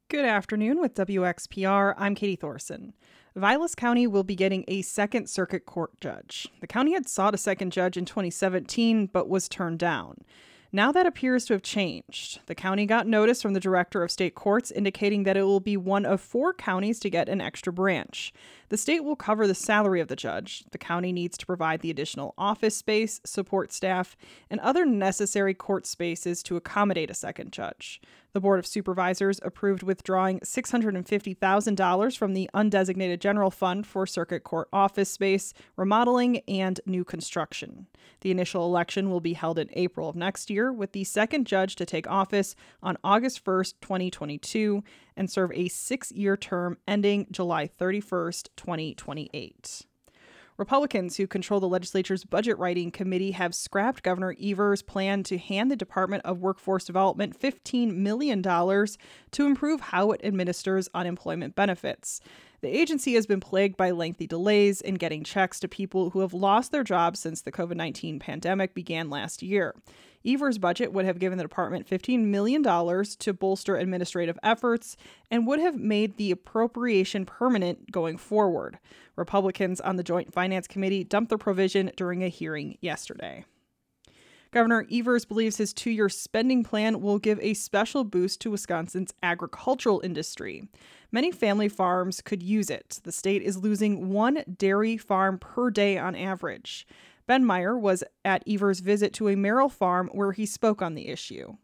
Good afternoon with WXPR. I'm Katie Thorson. Vilas County will be getting a second circuit court judge. The county had sought a second judge in 2017 but was turned down. Now that appears to have changed. The county got notice from the director of state courts indicating that it will be one of 4 counties to get an extra branch. The state will cover the salary of the judge. The county needs to provide the additional office space, support staff, and other necessary court spaces to accommodate a second judge. The Board of Supervisors approved withdrawing $650,000 from the undesignated general fund for circuit court office space, remodeling, and new construction. The initial election will be held in April of next year, with the second judge to take office on August 1st, 2022, and serve a 6-year term ending July 31st, 2028. Republicans who control the legislature's budget writing committee have scrapped Governor Evers' plan to hand the Department of Workforce Development $15 million to improve how it administers unemployment benefits. The agency has been plagued by lengthy delays in getting checks to people who have lost their jobs since the COVID-19 pandemic began last year. Evers' budget would have given the department $15 million to bolster administrative efforts and would have made the appropriation permanent going forward. Republicans on the Joint Finance Committee dumped the provision during a hearing yesterday. Governor Evers believes his 2-year spending plan will give a special boost to Wisconsin's agricultural industry. Many family farms could use it. The state is losing 1 dairy farm per day on average. Ben Meyer was at Evers' visit to a Merrill farm where he spoke on the issue.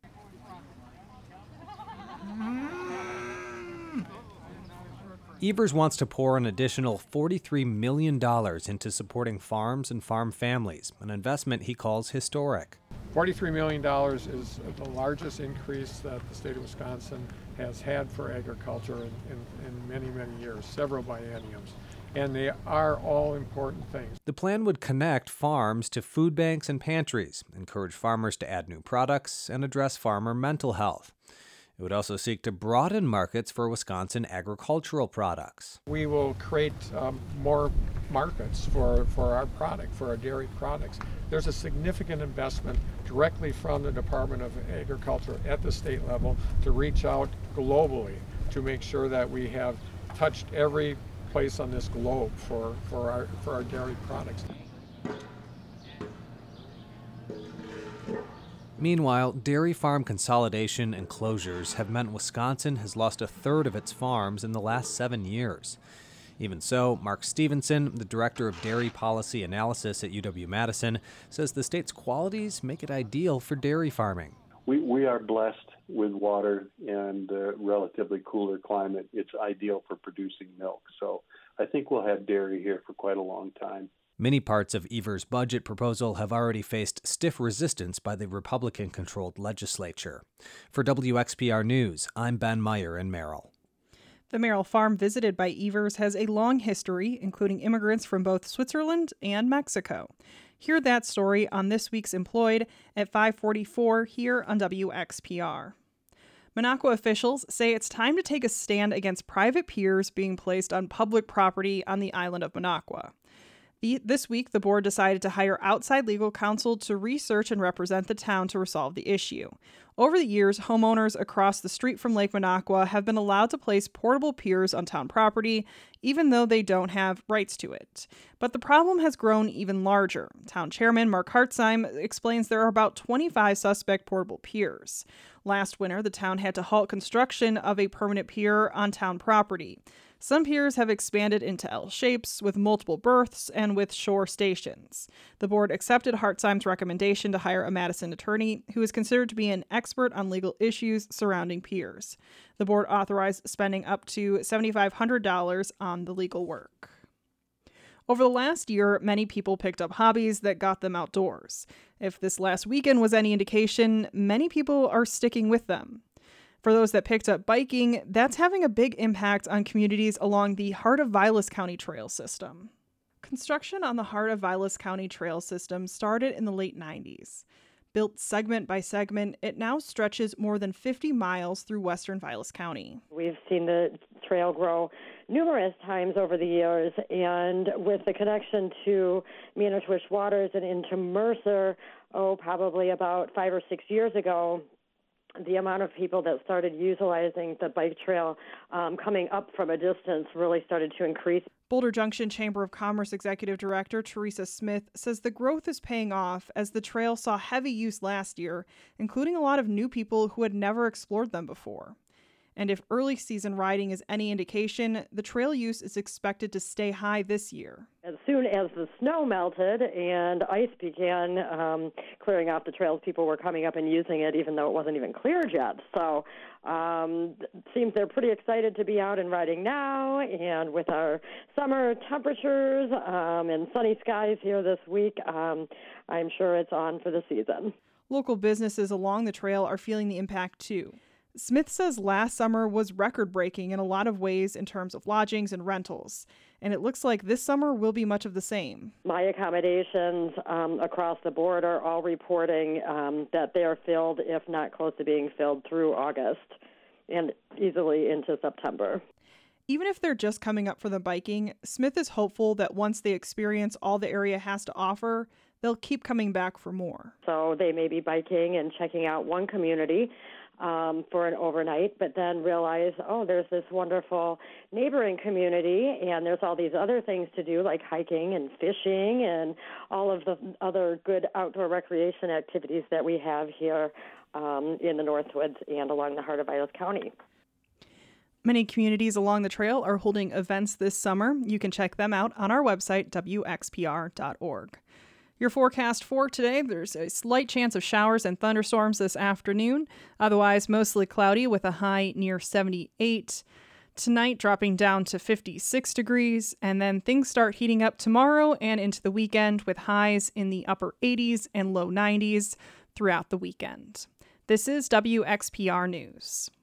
Evers wants to pour an additional $43 million into supporting farms and farm families, an investment he calls historic. $43 million is the largest increase that the state of Wisconsin has had for agriculture in many, many years, several bienniums. And they are all important things. The plan would connect farms to food banks and pantries, encourage farmers to add new products, and address farmer mental health. It would also seek to broaden markets for Wisconsin agricultural products. We will create more markets for our product, for our dairy products. There's a significant investment directly from the Department of Agriculture at the state level to reach out globally to make sure that we have touched every place on this globe for our dairy products. Meanwhile, dairy farm consolidation and closures have meant Wisconsin has lost a third of its farms in the last 7 years. Even so, Mark Stevenson, the director of dairy policy analysis at UW-Madison, says the state's qualities make it ideal for dairy farming. We are blessed with water and a relatively cooler climate. It's ideal for producing milk. So I think we'll have dairy here for quite a long time. Many parts of Evers' budget proposal have already faced stiff resistance by the Republican-controlled legislature. For WXPR News, I'm Ben Meyer in Merrill. The Merrill farm visited by Evers has a long history, including immigrants from both Switzerland and Mexico. Hear that story on this week's Employed at 5:44 here on WXPR. Minocqua officials say it's time to take a stand against private piers being placed on public property on the island of Minocqua. This week, the board decided to hire outside legal counsel to research and represent the town to resolve the issue. Over the years, homeowners across the street from Lake Minocqua have been allowed to place portable piers on town property, even though they don't have rights to it. But the problem has grown even larger. Town Chairman Mark Hartzheim explains there are about 25 suspect portable piers. Last winter, the town had to halt construction of a permanent pier on town property. Some piers have expanded into L shapes with multiple berths and with shore stations. The board accepted Hartzheim's recommendation to hire a Madison attorney who is considered to be an expert on legal issues surrounding piers. The board authorized spending up to $7,500 on the legal work. Over the last year, many people picked up hobbies that got them outdoors. If this last weekend was any indication, many people are sticking with them. For those that picked up biking, that's having a big impact on communities along the Heart of Vilas County Trail System. Construction on the Heart of Vilas County Trail System started in the late 90s. Built segment by segment, it now stretches more than 50 miles through western Vilas County. We've seen the trail grow numerous times over the years, and with the connection to Manitowish Waters and into Mercer, probably about 5 or 6 years ago, the amount of people that started utilizing the bike trail coming up from a distance really started to increase. Boulder Junction Chamber of Commerce Executive Director Teresa Smith says the growth is paying off as the trail saw heavy use last year, including a lot of new people who had never explored them before. And if early season riding is any indication, the trail use is expected to stay high this year. As soon as the snow melted and ice began clearing off the trails, people were coming up and using it even though it wasn't even cleared yet. So it seems they're pretty excited to be out and riding now. And with our summer temperatures and sunny skies here this week, I'm sure it's on for the season. Local businesses along the trail are feeling the impact too. Smith says last summer was record-breaking in a lot of ways in terms of lodgings and rentals, and it looks like this summer will be much of the same. My accommodations across the board are all reporting that they are filled, if not close to being filled, through August and easily into September. Even if they're just coming up for the biking, Smith is hopeful that once they experience all the area has to offer, they'll keep coming back for more. So they may be biking and checking out one community for an overnight, but then realize, oh, there's this wonderful neighboring community, and there's all these other things to do, like hiking and fishing and all of the other good outdoor recreation activities that we have here in the Northwoods and along the heart of Vilas County. Many communities along the trail are holding events this summer. You can check them out on our website, wxpr.org. Your forecast for today, there's a slight chance of showers and thunderstorms this afternoon. Otherwise, mostly cloudy with a high near 78. Tonight, dropping down to 56 degrees. And then things start heating up tomorrow and into the weekend with highs in the upper 80s and low 90s throughout the weekend. This is WXPR News.